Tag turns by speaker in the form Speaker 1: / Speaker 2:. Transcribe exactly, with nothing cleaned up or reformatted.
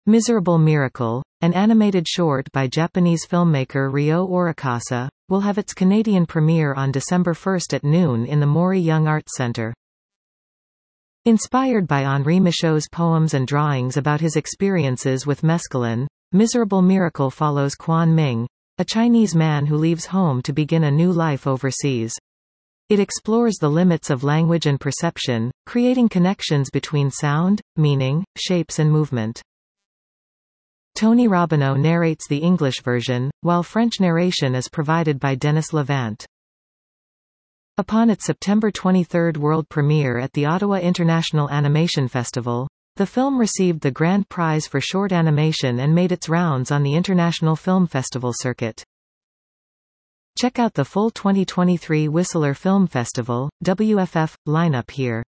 Speaker 1: Miserable Miracle, an animated short by Japanese filmmaker Ryo Orikasa, will have its Canadian premiere on December first at noon in the Maury Young Arts Centre. Inspired by Henri Michaud's poems and drawings about his experiences with mescaline, Miserable Miracle follows Quan Ming, a Chinese man who leaves home to begin a new life overseas. It explores the limits of language and perception, creating connections between sound, meaning, shapes and movement. Tony Robbineau narrates the English version, while French narration is provided by Denis Lavant. Upon its September twenty-third world premiere at the Ottawa International Animation Festival, the film received the Grand Prize for Short Animation and made its rounds on the International Film Festival circuit. Check out the full twenty twenty-three Whistler Film Festival, W F F, lineup here.